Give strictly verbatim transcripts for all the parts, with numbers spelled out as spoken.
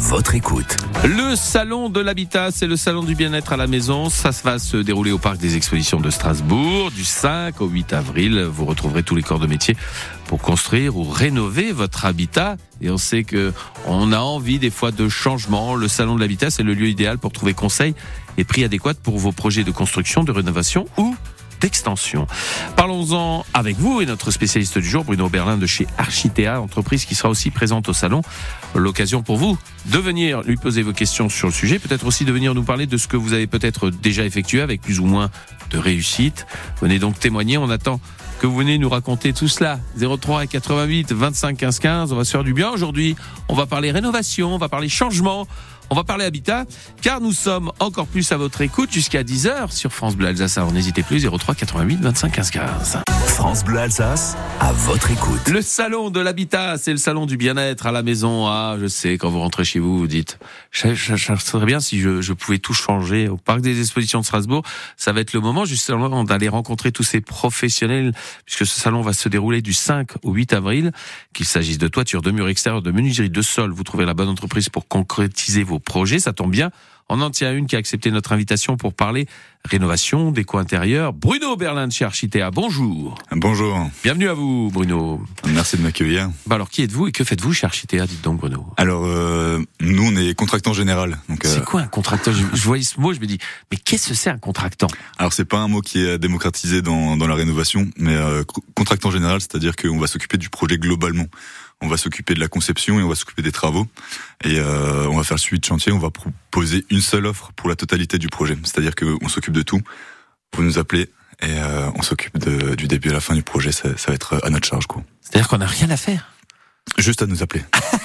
votre écoute. Le salon de l'habitat, c'est le salon du bien-être à la maison. Ça va se dérouler au parc des expositions de Strasbourg du cinq au huit avril. Vous retrouverez tous les corps de métier pour construire ou rénover votre habitat. Et on sait que on a envie des fois de changement. Le salon de l'habitat, c'est le lieu idéal pour trouver conseils et prix adéquats pour vos projets de construction, de rénovation ou d'extension. Parlons-en avec vous et notre spécialiste du jour, Bruno Berlin de chez Architea, entreprise qui sera aussi présente au salon. L'occasion pour vous de venir lui poser vos questions sur le sujet, peut-être aussi de venir nous parler de ce que vous avez peut-être déjà effectué avec plus ou moins de réussite. Venez donc témoigner, on attend que vous venez nous raconter tout cela. zéro trois quatre-vingt-huit vingt-cinq quinze quinze, on va se faire du bien aujourd'hui. On va parler rénovation, on va parler changement, on va parler habitat, car nous sommes encore plus à votre écoute jusqu'à dix heures sur France Bleu Alsace. Alors n'hésitez plus, zéro trois quatre-vingt-huit vingt-cinq quinze quinze. France Bleu Alsace, à votre écoute. Le salon de l'habitat, c'est le salon du bien-être à la maison. Ah, je sais, quand vous rentrez chez vous, vous dites, je, je, je serais bien si je, je pouvais tout changer. Au parc des expositions de Strasbourg, ça va être le moment justement d'aller rencontrer tous ces professionnels, puisque ce salon va se dérouler du cinq au huit avril. Qu'il s'agisse de toiture, de murs extérieurs, de menuiserie, de sol, vous trouvez la bonne entreprise pour concrétiser vos projets. Ça tombe bien, on en tient une qui a accepté notre invitation pour parler rénovation, déco intérieure. Bruno Berlin de chez Architea, bonjour. Bonjour. Bienvenue à vous, Bruno. Merci de m'accueillir. Bah alors, qui êtes-vous et que faites-vous chez Architea, dites donc, Bruno? Alors, euh, nous, on est contractant général. Donc, c'est euh... quoi un contractant? je, je voyais ce mot, je me dis, mais qu'est-ce que c'est un contractant? Alors, c'est pas un mot qui est démocratisé dans, dans la rénovation, mais euh, contractant général, c'est-à-dire qu'on va s'occuper du projet globalement. On va s'occuper de la conception et on va s'occuper des travaux. Et euh, on va faire le suivi de chantier, on va proposer une seule offre pour la totalité du projet. C'est-à-dire qu'on s'occupe de tout. Vous nous appelez et euh, on s'occupe de, du début à la fin du projet. Ça, ça va être à notre charge, quoi. C'est-à-dire qu'on n'a rien à faire? Juste à nous appeler.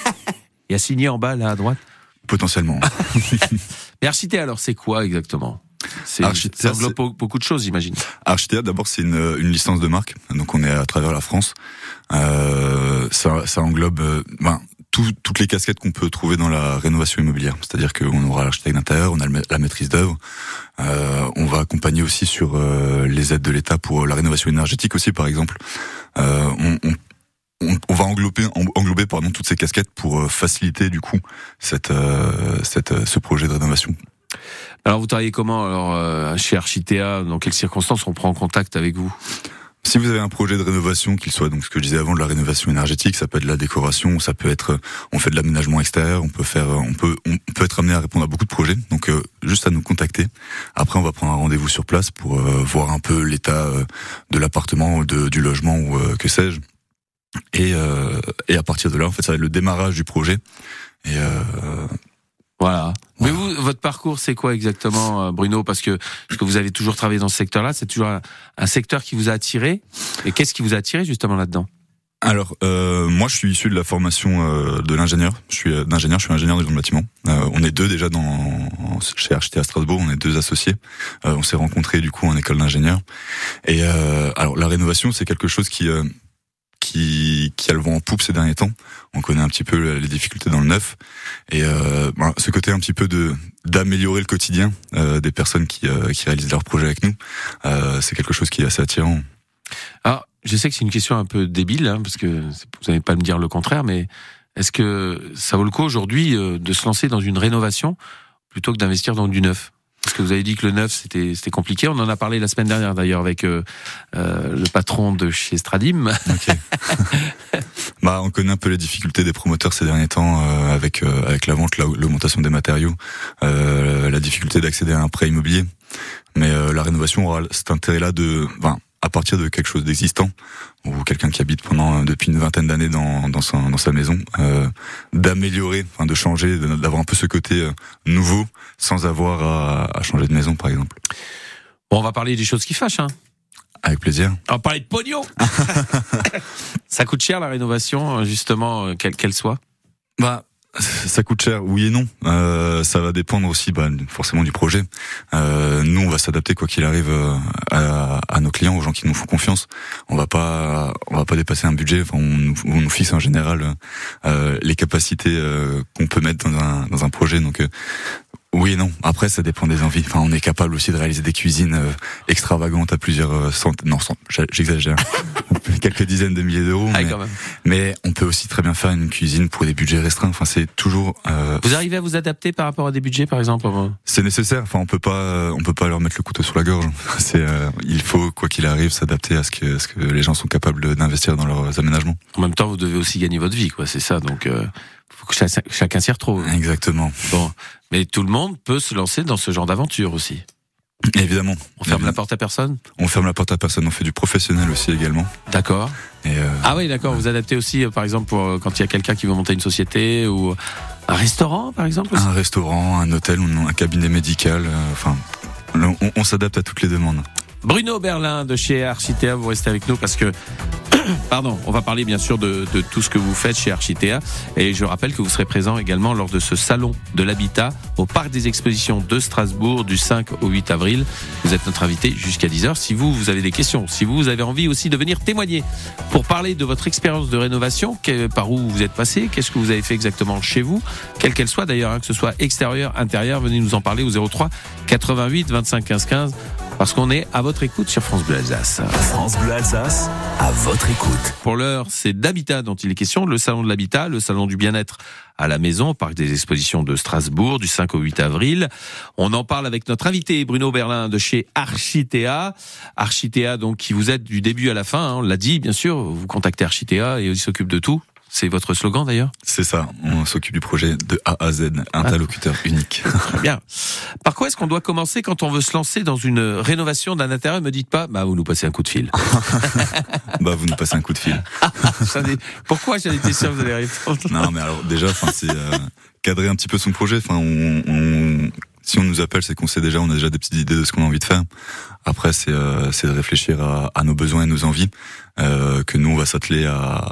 Et à signer en bas, là, à droite? Potentiellement. Mais Architea, alors, c'est quoi exactement? C'est, Architea, ça englobe c'est... beaucoup de choses, j'imagine. Architea, d'abord, c'est une, une licence de marque. Donc, on est à travers la France. Euh, ça, ça englobe euh, ben, tout, toutes les casquettes qu'on peut trouver dans la rénovation immobilière. C'est-à-dire qu'on aura l'architecte d'intérieur, on a le, la maîtrise d'œuvre. Euh, on va accompagner aussi sur euh, les aides de l'État pour la rénovation énergétique aussi, par exemple. Euh, on, on On, on va englober, englober pardon, toutes ces casquettes pour euh, faciliter du coup cette, euh, cette, euh, ce projet de rénovation. Alors vous travaillez comment alors euh, chez Architea? Dans quelles circonstances on prend contact avec vous? Si vous avez un projet de rénovation, qu'il soit donc ce que je disais avant de la rénovation énergétique, ça peut être de la décoration, ça peut être, on fait de l'aménagement extérieur, on peut faire, on peut, on peut être amené à répondre à beaucoup de projets. Donc euh, juste à nous contacter. Après, on va prendre un rendez-vous sur place pour euh, voir un peu l'état euh, de l'appartement, de, du logement ou euh, que sais-je. Et, euh, et à partir de là, en fait, ça va être le démarrage du projet. Et euh, voilà. voilà. Mais vous, votre parcours, c'est quoi exactement, Bruno? Parce que, parce que vous avez toujours travaillé dans ce secteur-là, c'est toujours un, un secteur qui vous a attiré. Et qu'est-ce qui vous a attiré justement là-dedans? Alors, euh, moi, je suis issu de la formation euh, de l'ingénieur. Je suis euh, d'ingénieur, je suis ingénieur dans le bâtiment. Euh, on est deux déjà dans chez Architea Strasbourg. On est deux associés. Euh, on s'est rencontrés du coup en école d'ingénieur. Et euh, alors, la rénovation, c'est quelque chose qui euh, qui, qui a le vent en poupe ces derniers temps. On connaît un petit peu les difficultés dans le neuf. Et euh, ben, ce côté un petit peu de d'améliorer le quotidien euh, des personnes qui, euh, qui réalisent leurs projets avec nous, euh, c'est quelque chose qui est assez attirant. Alors, je sais que c'est une question un peu débile, hein, parce que vous n'allez pas me dire le contraire, mais est-ce que ça vaut le coup aujourd'hui euh, de se lancer dans une rénovation plutôt que d'investir dans du neuf? Parce que vous avez dit que le neuf, c'était, c'était compliqué. On en a parlé la semaine dernière, d'ailleurs, avec euh, euh, le patron de chez Stradim. Okay. Bah, on connaît un peu les difficultés des promoteurs ces derniers temps, euh, avec euh, avec la vente, la, l'augmentation des matériaux, euh, la difficulté d'accéder à un prêt immobilier. Mais euh, la rénovation aura cet intérêt-là de... Ben, à partir de quelque chose d'existant, ou quelqu'un qui habite pendant depuis une vingtaine d'années dans dans sa dans sa maison, euh, d'améliorer, enfin de changer, d'avoir un peu ce côté euh, nouveau, sans avoir à, à changer de maison, par exemple. Bon, on va parler des choses qui fâchent, hein. Avec plaisir. On va parler de pognon. Ça coûte cher la rénovation, justement, quelle qu'elle soit. Bah. Ça coûte cher, oui et non. Euh, ça va dépendre aussi, bah, forcément du projet. Euh, nous, on va s'adapter quoi qu'il arrive à, à nos clients, aux gens qui nous font confiance. On va pas, on va pas dépasser un budget. Enfin, on, on nous fixe en général euh, les capacités euh, qu'on peut mettre dans un dans un projet. Donc, euh, Oui et non. Après, ça dépend des envies. Enfin, on est capable aussi de réaliser des cuisines euh, extravagantes à plusieurs euh, centaines, non, cent... j'exagère, quelques dizaines de milliers d'euros. Ah, mais, quand même. mais on peut aussi très bien faire une cuisine pour des budgets restreints. Enfin, c'est toujours. Euh, Vous arrivez à vous adapter par rapport à des budgets, par exemple? C'est nécessaire. Enfin, on peut pas, euh, on peut pas leur mettre le couteau sur la gorge. C'est, euh, il faut quoi qu'il arrive s'adapter à ce que, à ce que les gens sont capables d'investir dans leurs aménagements. En même temps, vous devez aussi gagner votre vie, quoi. C'est ça. Donc, euh, faut que chacun, chacun s'y retrouve. Exactement. Bon, mais tout le monde peut se lancer dans ce genre d'aventure aussi. Évidemment. On ferme la porte à personne? On ferme la porte à personne. On fait du professionnel aussi également. D'accord. Et euh, ah oui, d'accord. Ouais. Vous adaptez aussi, euh, par exemple, pour euh, quand il y a quelqu'un qui veut monter une société ou un restaurant, par exemple aussi. Un restaurant, un hôtel, un cabinet médical. Euh, enfin, on, on s'adapte à toutes les demandes. Bruno Berlin de chez Architea, vous restez avec nous parce que, pardon, on va parler bien sûr de, de tout ce que vous faites chez Architea. Et je rappelle que vous serez présent également lors de ce salon de l'habitat au Parc des Expositions de Strasbourg du cinq au huit avril. Vous êtes notre invité jusqu'à dix heures. Si vous, vous avez des questions, si vous, vous avez envie aussi de venir témoigner pour parler de votre expérience de rénovation, par où vous êtes passé, qu'est-ce que vous avez fait exactement chez vous, quelle qu'elle soit d'ailleurs, hein, que ce soit extérieur, intérieur, venez nous en parler au zéro trois quatre-vingt-huit vingt-cinq quinze quinze. Parce qu'on est à votre écoute sur France Bleu Alsace. France Bleu Alsace, à votre écoute. Pour l'heure, c'est d'habitat dont il est question, le salon de l'habitat, le salon du bien-être à la maison, au Parc des Expositions de Strasbourg, du cinq au huit avril. On en parle avec notre invité Bruno Berlin de chez Architea. Architea, donc, qui vous aide du début à la fin, hein, on l'a dit, bien sûr, vous contactez Architea et ils s'occupent de tout. C'est votre slogan d'ailleurs? C'est ça, on s'occupe du projet de A à Z, interlocuteur ah. unique. Très bien. Par quoi est-ce qu'on doit commencer quand on veut se lancer dans une rénovation d'un intérieur? Me dites pas, bah vous nous passez un coup de fil. bah vous nous passez un coup de fil. Pourquoi j'en étais sûr que vous allez répondre? Non mais alors déjà, enfin c'est euh, cadrer un petit peu son projet. Enfin on, on si on nous appelle, c'est qu'on sait déjà, on a déjà des petites idées de ce qu'on a envie de faire. Après c'est euh, c'est de réfléchir à, à nos besoins et nos envies, euh, que nous on va s'atteler à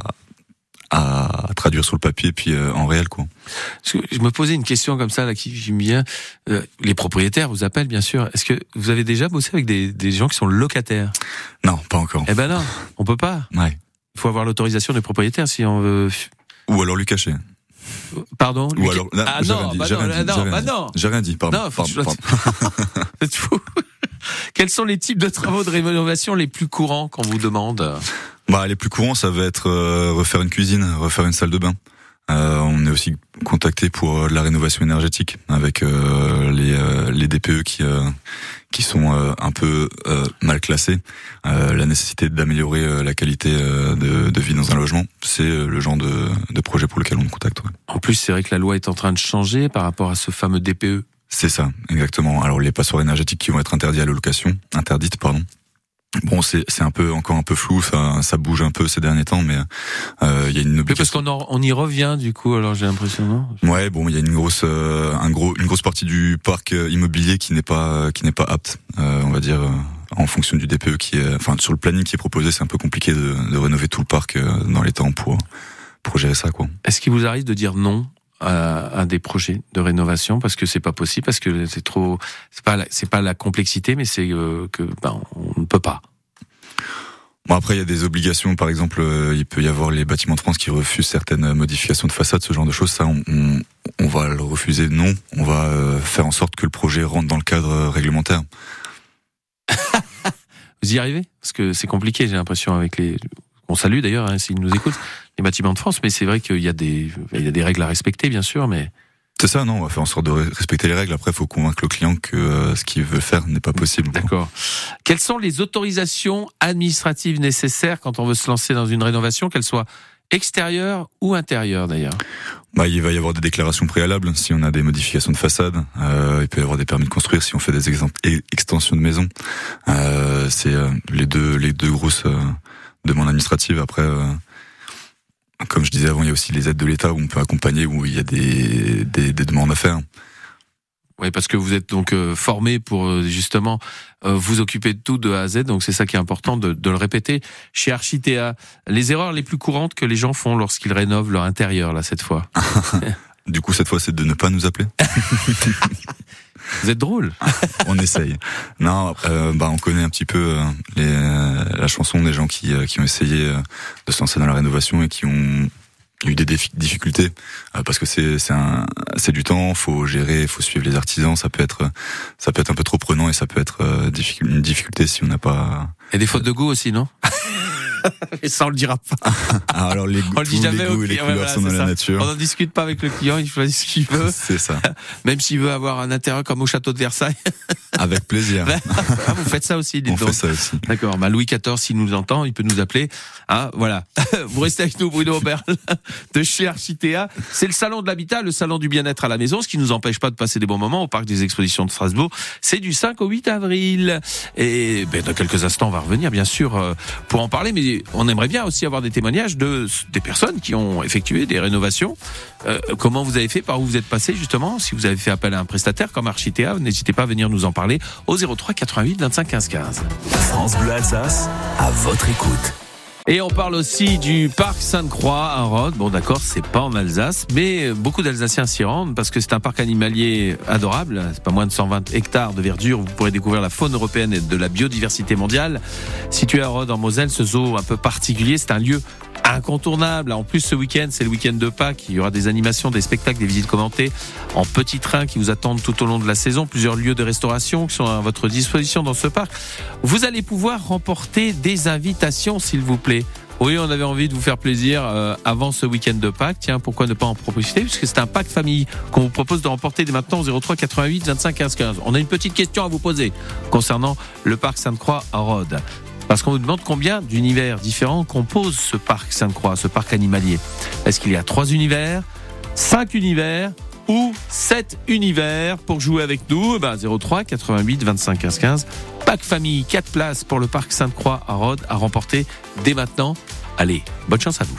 à traduire sur le papier puis euh, en réel quoi. Je me posais une question comme ça là qui, qui me vient. Euh, les propriétaires vous appellent bien sûr. Est-ce que vous avez déjà bossé avec des, des gens qui sont locataires? Non, pas encore. Eh ben non, on peut pas. Ouais. Il faut avoir l'autorisation des propriétaires si on veut. Ou alors lui cacher. Pardon. Ou alors là, ah non, dit, bah non, dit, non, bah non. J'ai rien dit. Pardon. Non, pardon, pardon. C'est fou. Quels sont les types de travaux de rénovation les plus courants qu'on vous demande? Bah, les plus courants, ça va être euh, refaire une cuisine, refaire une salle de bain. Euh, on est aussi contacté pour euh, la rénovation énergétique avec euh, les, euh, les D P E qui euh, qui sont euh, un peu euh, mal classés. Euh, la nécessité d'améliorer euh, la qualité euh, de, de vie dans un logement, c'est euh, le genre de, de projet pour lequel on nous contacte. Ouais. En plus, c'est vrai que la loi est en train de changer par rapport à ce fameux D P E. C'est ça, exactement. Alors les passoires énergétiques qui vont être interdites à la location, interdites, pardon. Bon, c'est c'est un peu encore un peu flou, ça ça bouge un peu ces derniers temps, mais euh, il y a une obligation. Oui, parce qu'on en, on y revient du coup. Alors j'ai l'impression, non? Ouais, bon, il y a une grosse euh, un gros une grosse partie du parc immobilier qui n'est pas qui n'est pas apte, euh, on va dire, euh, en fonction du D P E qui est, enfin sur le planning qui est proposé, c'est un peu compliqué de, de rénover tout le parc euh, dans les temps pour pour gérer ça, quoi. Est-ce qu'il vous arrive de dire non à, à des projets de rénovation parce que c'est pas possible, parce que c'est trop, c'est pas la, c'est pas la complexité, mais c'est euh, que ben on ne peut pas. Bon, après il y a des obligations, par exemple euh, il peut y avoir les bâtiments de France qui refusent certaines modifications de façade, ce genre de choses. Ça on, on, on va le refuser, non. On va euh, faire en sorte que le projet rentre dans le cadre réglementaire. Vous y arrivez? Parce que c'est compliqué, j'ai l'impression, avec les. On salue d'ailleurs hein, s'ils nous écoutent, les bâtiments de France, mais c'est vrai qu'il y a des il y a des règles à respecter, bien sûr, mais. C'est ça, non, on va faire en sorte de respecter les règles. Après, il faut convaincre le client que euh, ce qu'il veut faire n'est pas possible. D'accord. Quelles sont les autorisations administratives nécessaires quand on veut se lancer dans une rénovation, qu'elle soit extérieure ou intérieure d'ailleurs? Bah, il va y avoir des déclarations préalables si on a des modifications de façade. Euh, il peut y avoir des permis de construire si on fait des ex- extensions de maison. Euh, c'est euh, les deux les deux grosses euh, demandes administratives. Après. Euh, Comme je disais avant, il y a aussi les aides de l'État où on peut accompagner, où il y a des, des, des demandes à faire. Oui, parce que vous êtes donc euh, formé pour euh, justement euh, vous occuper de tout de A à Z, donc c'est ça qui est important de, de le répéter. Chez Architea, les erreurs les plus courantes que les gens font lorsqu'ils rénovent leur intérieur, là, cette fois. Du coup, cette fois, c'est de ne pas nous appeler. Vous êtes drôle. On essaye. Non, euh, bah on connaît un petit peu euh, les, euh, la chanson des gens qui, euh, qui ont essayé euh, de se lancer dans la rénovation et qui ont Il y a eu des défi- difficultés euh, parce que c'est c'est un c'est du temps, faut gérer, faut suivre les artisans, ça peut être ça peut être un peu trop prenant et ça peut être euh, difficile, une difficulté si on n'a pas. Et des fautes de goût aussi, non? Et ça, on le dira pas. Ah, alors les, on le dit jamais les goûts et les client, couleurs ouais, sont dans voilà, la ça. nature. On n'en discute pas avec le client, il choisit ce qu'il veut. C'est ça. Même s'il veut avoir un intérieur comme au château de Versailles. Avec plaisir. Ah, vous faites ça aussi, dites On donc. fait ça aussi. D'accord. Bah, Louis quatorze, s'il nous entend, il peut nous appeler. Ah, voilà. Vous restez avec nous, Bruno Aubert, de chez Architea. C'est le salon de l'habitat, le salon du bien-être à la maison, ce qui nous empêche pas de passer des bons moments au parc des expositions de Strasbourg. C'est du cinq au huit avril. Et, ben, dans quelques instants, on va revenir, bien sûr, euh, pour en parler, mais on aimerait bien aussi avoir des témoignages de, des personnes qui ont effectué des rénovations. Euh, comment vous avez fait, par où vous êtes passé, justement? Si vous avez fait appel à un prestataire comme Architea, n'hésitez pas à venir nous en parler au zéro trois quatre-vingt-huit vingt-cinq quinze quinze. France Bleu Alsace, à votre écoute. Et on parle aussi du parc Sainte-Croix à Rhodes. Bon, d'accord, c'est pas en Alsace, mais beaucoup d'Alsaciens s'y rendent parce que c'est un parc animalier adorable. C'est pas moins de cent vingt hectares de verdure. Vous pourrez découvrir la faune européenne et de la biodiversité mondiale. Situé à Rhodes, en Moselle, ce zoo un peu particulier, c'est un lieu incontournable. En plus, ce week-end, c'est le week-end de Pâques. Il y aura des animations, des spectacles, des visites commentées en petits trains qui vous attendent tout au long de la saison. Plusieurs lieux de restauration qui sont à votre disposition dans ce parc. Vous allez pouvoir remporter des invitations, s'il vous plaît. Oui, on avait envie de vous faire plaisir euh, avant ce week-end de Pâques. Tiens, pourquoi ne pas en profiter? Puisque c'est un pack famille qu'on vous propose de remporter dès maintenant au zéro trois quatre-vingt-huit vingt-cinq quinze quinze. On a une petite question à vous poser concernant le parc Sainte-Croix à Rhodes. Parce qu'on nous demande combien d'univers différents composent ce parc Sainte-Croix, ce parc animalier. Est-ce qu'il y a trois univers, cinq univers ou sept univers? Pour jouer avec nous, ben zéro trois quatre-vingt-huit vingt-cinq quinze quinze. Pack famille, quatre places pour le parc Sainte-Croix à Rhodes à remporter dès maintenant. Allez, bonne chance à vous.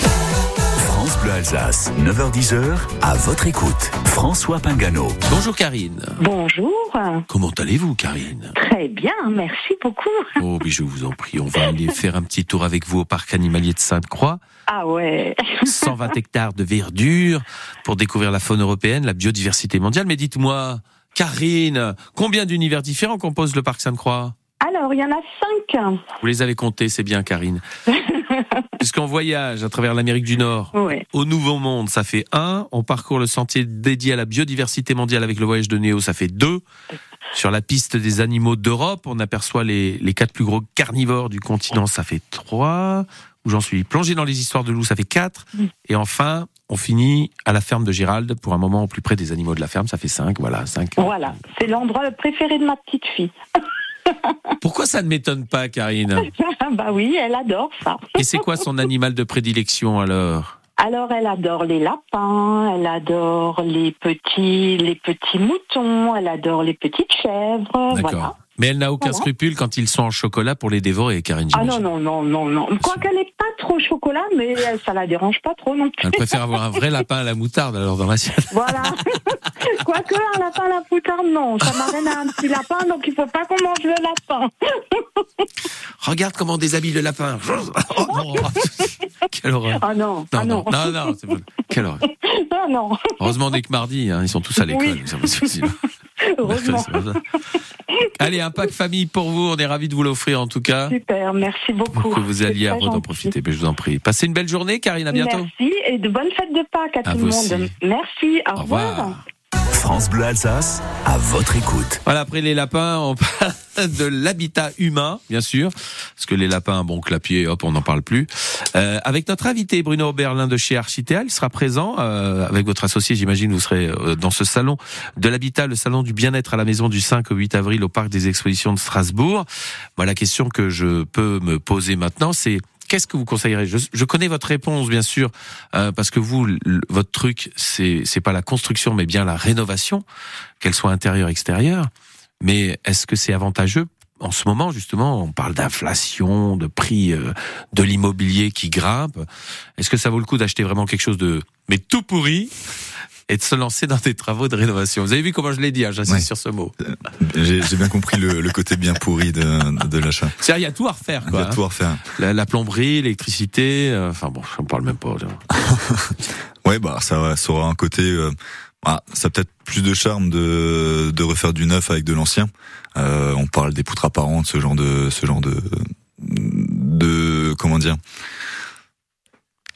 France Bleu Alsace, neuf heures dix, à votre écoute. François Pingano. Bonjour Karine. Bonjour. Comment allez-vous Karine? Très bien, merci beaucoup. Oh, mais je vous en prie, on va aller faire un petit tour avec vous au parc animalier de Sainte-Croix. Ah ouais. cent vingt hectares de verdure pour découvrir la faune européenne, la biodiversité mondiale. Mais dites-moi, Karine, combien d'univers différents composent le parc Sainte-Croix? Alors, il y en a cinq. Vous les avez comptés, c'est bien Karine. Puisqu'on voyage à travers l'Amérique du Nord, Ouais. au Nouveau Monde, ça fait un. On parcourt le sentier dédié à la biodiversité mondiale avec le voyage de Néo, ça fait deux. Sur la piste des animaux d'Europe, on aperçoit les, les quatre plus gros carnivores du continent, ça fait trois. Où j'en suis plongé dans les histoires de loups, ça fait quatre. Et enfin, on finit à la ferme de Gérald pour un moment au plus près des animaux de la ferme, ça fait cinq. Voilà, cinq. Voilà, c'est l'endroit préféré de ma petite fille. Pourquoi ça ne m'étonne pas, Karine? Bah oui, elle adore ça. Et c'est quoi son animal de prédilection alors? Alors, elle adore les lapins, elle adore les petits, les petits moutons, elle adore les petites chèvres. D'accord. Voilà. Mais elle n'a aucun Voilà. scrupule quand ils sont en chocolat pour les dévorer, Karine. Ah non, j'imagine. non, non, non, non. Quoique elle n'est pas trop chocolat, mais ça la dérange pas trop non plus. Elle préfère avoir un vrai lapin à la moutarde alors dans l'assiette. Voilà. Quoique un lapin à la poutarde, non. Ça m'amène à un petit lapin, donc il faut pas qu'on mange le lapin. Regarde comment on déshabille le lapin. Oh non. Quelle horreur. Ah non, Non, ah non, non. non, non, c'est bon. Quelle horreur. Ah non. Heureusement, on n'est que mardi, hein, ils sont tous à l'école. Oui. C'est pas possible. Heureusement. C'est pas ça. Allez, un pack famille pour vous, on est ravis de vous l'offrir en tout cas. Super, merci beaucoup. Que vous alliez C'est à très Rhodes en gentil. profiter, mais je vous en prie. Passez une belle journée, Karine, à bientôt. Merci et de bonnes fêtes de Pâques à, À tout vous le monde. aussi. Merci, au, Au revoir. revoir. France Bleu Alsace, à votre écoute. Voilà, après les lapins, on parle de l'habitat humain, bien sûr, parce que les lapins, bon, clapier, hop, on n'en parle plus. Euh, avec notre invité Bruno Aubert de chez Architea, il sera présent euh, avec votre associé, j'imagine, vous serez euh, dans ce salon de l'habitat, le salon du bien-être à la maison du cinq au huit avril au parc des expositions de Strasbourg. Moi, la question que je peux me poser maintenant, c'est qu'est-ce que vous conseillerez? je, je connais votre réponse, bien sûr, euh, parce que vous, l- votre truc, c'est c'est pas la construction, mais bien la rénovation, qu'elle soit intérieure, extérieure. Mais est-ce que c'est avantageux en ce moment, justement? On parle d'inflation, de prix euh, de l'immobilier qui grimpe. Est-ce que ça vaut le coup d'acheter vraiment quelque chose de mais tout pourri et de se lancer dans des travaux de rénovation? Vous avez vu comment je l'ai dit, hein, j'insiste Ouais. sur ce mot. J'ai, j'ai bien compris le, le côté bien pourri de, de l'achat. C'est-à-dire, il y a tout à refaire, Il y quoi. a tout à refaire. hein. La, la plomberie, l'électricité, euh, enfin bon, on parle même pas. Là. Ouais, bah ça, ça aura un côté. Euh, ah, ça a peut-être plus de charme de, de refaire du neuf avec de l'ancien. Euh, on parle des poutres apparentes, ce genre de, ce genre de, de comment dire.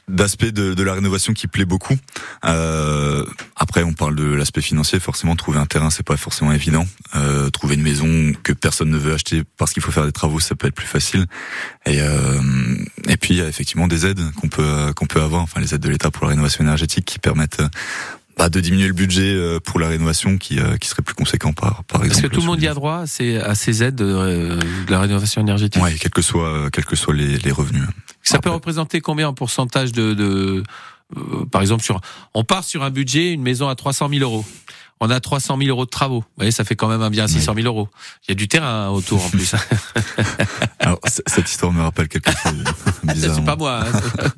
d'aspect de, de la rénovation qui plaît beaucoup. Euh, après, on parle de l'aspect financier. Forcément, trouver un terrain, c'est pas forcément évident. Euh, trouver une maison que personne ne veut acheter parce qu'il faut faire des travaux, ça peut être plus facile. Et, euh, et puis, il y a effectivement des aides qu'on peut qu'on peut avoir. Enfin, les aides de l'État pour la rénovation énergétique qui permettent bah, de diminuer le budget pour la rénovation, qui qui serait plus conséquent par par exemple. Est-ce que tout le monde y a droit à ces, à ces aides de, de la rénovation énergétique? Oui, quels que soient quels que soient les, les revenus. Ça Après. peut représenter combien en pourcentage de, de euh, par exemple, sur, on part sur un budget, une maison à trois cent mille euros. On a trois cent mille euros de travaux. Vous voyez, ça fait quand même un bien six cent mille euros. Il y a du terrain autour en plus. Alors, cette histoire me rappelle quelque chose de bizarre. C'est pas moi. Hein.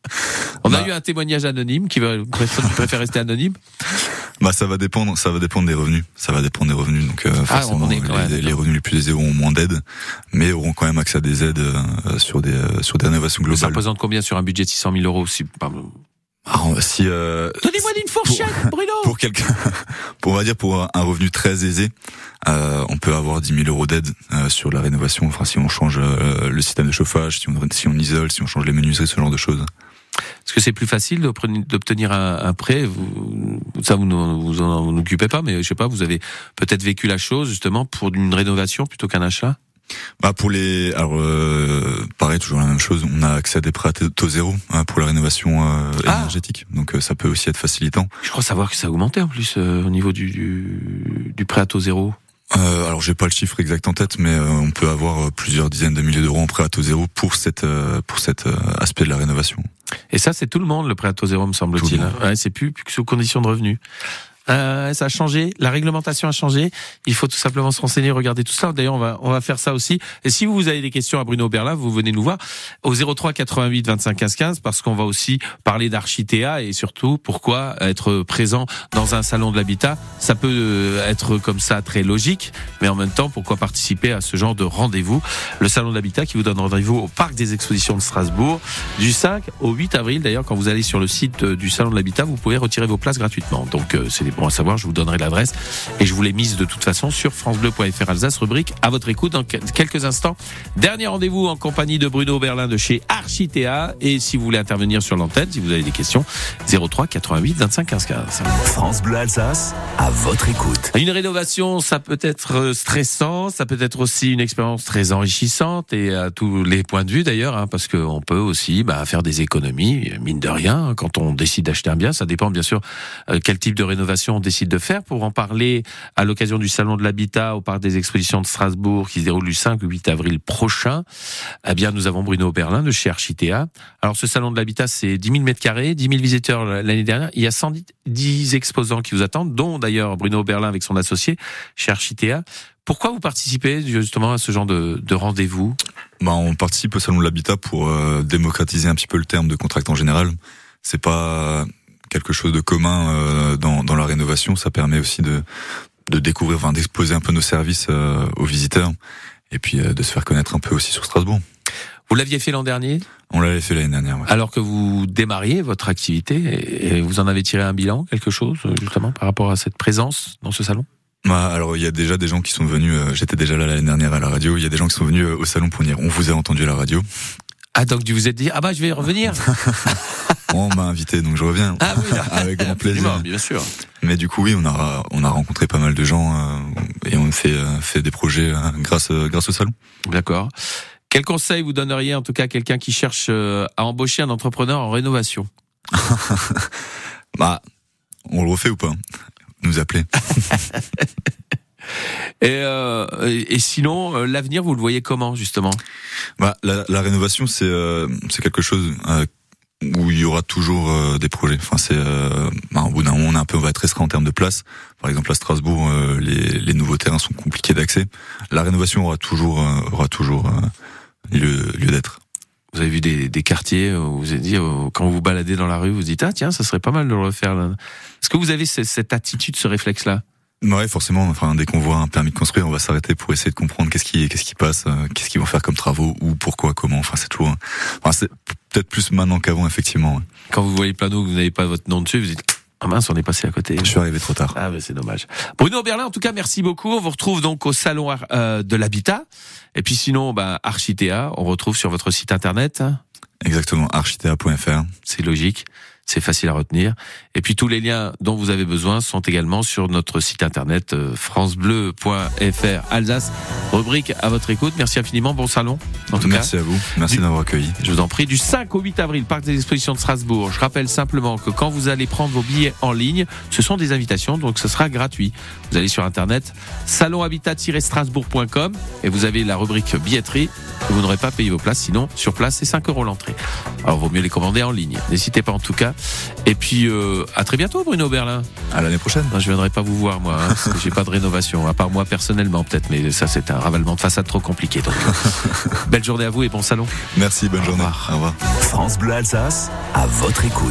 On bah, a eu un témoignage anonyme qui va, préfère rester anonyme. Bah, ça va dépendre, ça va dépendre des revenus. Ça va dépendre des revenus. Donc, euh, forcément, ah, on est, ouais, les, les revenus les plus aisés auront moins d'aides, mais auront quand même accès à des aides euh, sur des, euh, sur des rénovations globales. Ça représente combien sur un budget de six cent mille euros si, pardon. Alors, si, euh, Donnez-moi une fourchette, pour, Bruno. Pour quelqu'un, pour, on va dire pour un revenu très aisé, euh, on peut avoir dix mille euros d'aide euh, sur la rénovation. Enfin, si on change euh, le système de chauffage, si on, si on isole, si on change les menuiseries, ce genre de choses. Est-ce que c'est plus facile d'obtenir un, un prêt? Vous, ça, vous ne vous en, vous en occupez pas, mais je sais pas, vous avez peut-être vécu la chose justement pour une rénovation plutôt qu'un achat? Bah pour les, alors euh, pareil, toujours la même chose. On a accès à des prêts à taux zéro hein, pour la rénovation euh, ah. énergétique, donc euh, ça peut aussi être facilitant. Je crois savoir que ça a augmenté en plus euh, au niveau du, du, du prêt à taux zéro. Euh, alors j'ai pas le chiffre exact en tête, mais euh, on peut avoir plusieurs dizaines de milliers d'euros en prêt à taux zéro pour cette euh, pour cet euh, aspect de la rénovation. Et ça, c'est tout le monde le prêt à taux zéro, me semble-t-il. Ouais, c'est plus, plus que sous condition de revenus. Euh, ça a changé, la réglementation a changé. Il faut tout simplement se renseigner, regarder tout ça. D'ailleurs, on va on va faire ça aussi. Et si vous avez des questions à Bruno Berlin, vous venez nous voir au zéro trois quatre-vingt-huit vingt-cinq quinze quinze, parce qu'on va aussi parler d'Architea et surtout pourquoi être présent dans un salon de l'habitat, ça peut être comme ça très logique, mais en même temps pourquoi participer à ce genre de rendez-vous. Le salon de l'habitat qui vous donne rendez-vous au parc des expositions de Strasbourg du cinq au huit avril. D'ailleurs, quand vous allez sur le site du salon de l'habitat, vous pouvez retirer vos places gratuitement. Donc c'est des Bon à savoir, je vous donnerai l'adresse et je vous l'ai mise de toute façon sur francebleu point fr Alsace, rubrique à votre écoute dans quelques instants. Dernier rendez-vous en compagnie de Bruno Berlin de chez Architea, et si vous voulez intervenir sur l'antenne, si vous avez des questions, zéro trois quatre-vingt-huit vingt-cinq quinze quinze. France Bleu Alsace, à votre écoute. Une rénovation, ça peut être stressant, ça peut être aussi une expérience très enrichissante et à tous les points de vue d'ailleurs, hein, parce qu'on peut aussi bah, faire des économies, mine de rien, quand on décide d'acheter un bien. Ça dépend bien sûr euh, quel type de rénovation on décide de faire. Pour en parler à l'occasion du salon de l'habitat au parc des expositions de Strasbourg qui se déroule du cinq au huit avril prochain, eh bien nous avons Bruno Berlin de chez Architea. Alors ce salon de l'habitat, c'est dix mille mètres carrés, dix mille visiteurs l'année dernière. Il y a cent dix exposants qui vous attendent, dont d'ailleurs Bruno Berlin avec son associé chez Architea. Pourquoi vous participez justement à ce genre de, de rendez-vous? Bah, on participe au salon de l'habitat pour euh, démocratiser un petit peu le terme de contractant général. C'est pas quelque chose de commun euh, dans, dans la rénovation. Ça permet aussi de, de découvrir, enfin, d'exposer un peu nos services euh, aux visiteurs et puis euh, de se faire connaître un peu aussi sur Strasbourg. Vous l'aviez fait l'an dernier? On l'avait fait l'année dernière. Ouais. Alors que vous démarriez votre activité, et vous en avez tiré un bilan, quelque chose justement par rapport à cette présence dans ce salon? Bah, alors il y a déjà des gens qui sont venus, euh, j'étais déjà là l'année dernière à la radio, il y a des gens qui sont venus euh, au salon pour dire on vous a entendu à la radio. Ah donc vous vous êtes dit ah bah je vais revenir. On m'a invité donc je reviens. Ah oui, là. Avec grand plaisir. Bien sûr. Mais du coup oui, on a on a rencontré pas mal de gens euh, et on fait euh, fait des projets euh, grâce euh, grâce au salon. D'accord. Quel conseil vous donneriez en tout cas à quelqu'un qui cherche euh, à embaucher un entrepreneur en rénovation? Bah on le refait ou pas? Nous appeler. Et, euh, et sinon, euh, l'avenir, vous le voyez comment justement? Bah, la, la rénovation, c'est euh, c'est quelque chose euh, où il y aura toujours euh, des projets. Enfin, c'est euh, bah, au bout d'un moment, on est un peu, on va être restreint en termes de place. Par exemple, à Strasbourg, euh, les, les nouveaux terrains sont compliqués d'accès. La rénovation aura toujours euh, aura toujours euh, lieu, lieu d'être. Vous avez vu des, des quartiers où vous avez dit, quand vous vous baladez dans la rue, vous vous dites ah tiens, ça serait pas mal de le refaire là. Est-ce que vous avez cette, cette attitude, ce réflexe-là? Ouais, forcément. Enfin, dès qu'on voit un permis de construire, on va s'arrêter pour essayer de comprendre qu'est-ce qui, qu'est-ce qui passe, euh, qu'est-ce qu'ils vont faire comme travaux, ou pourquoi, comment. Enfin, c'est toujours. Enfin, c'est peut-être plus maintenant qu'avant, effectivement. Ouais. Quand vous voyez le panneau, que vous n'avez pas votre nom dessus, vous dites ah mince, on est passé à côté. Je suis arrivé trop tard. Ah ben c'est dommage. Bruno Berlin, en tout cas, merci beaucoup. On vous retrouve donc au salon euh, de l'habitat. Et puis sinon, bah Architea, on retrouve sur votre site internet. Exactement, architea point f r. C'est logique. C'est facile à retenir. Et puis tous les liens dont vous avez besoin sont également sur notre site internet euh, francebleu point f r Alsace. Rubrique à votre écoute. Merci infiniment. Bon salon. En tout Merci cas. à vous. Merci Du... d'avoir accueilli. Je vous en prie. Du cinq au huit avril, Parc des Expositions de Strasbourg. Je rappelle simplement que quand vous allez prendre vos billets en ligne, ce sont des invitations, donc ce sera gratuit. Vous allez sur internet salon habitat tiret strasbourg point com et vous avez la rubrique billetterie. Vous n'aurez pas payé vos places, sinon sur place c'est cinq euros l'entrée. Alors vaut mieux les commander en ligne. N'hésitez pas en tout cas. Et puis euh, à très bientôt Bruno Berlin. À l'année prochaine. Non, je viendrai pas vous voir moi, hein, parce que j'ai pas de rénovation, à part moi personnellement peut-être, mais ça c'est un ravalement de façade trop compliqué. Donc belle journée à vous et bon salon. Merci, bonne Au journée. revoir. Au revoir. France Bleu Alsace, à votre écoute.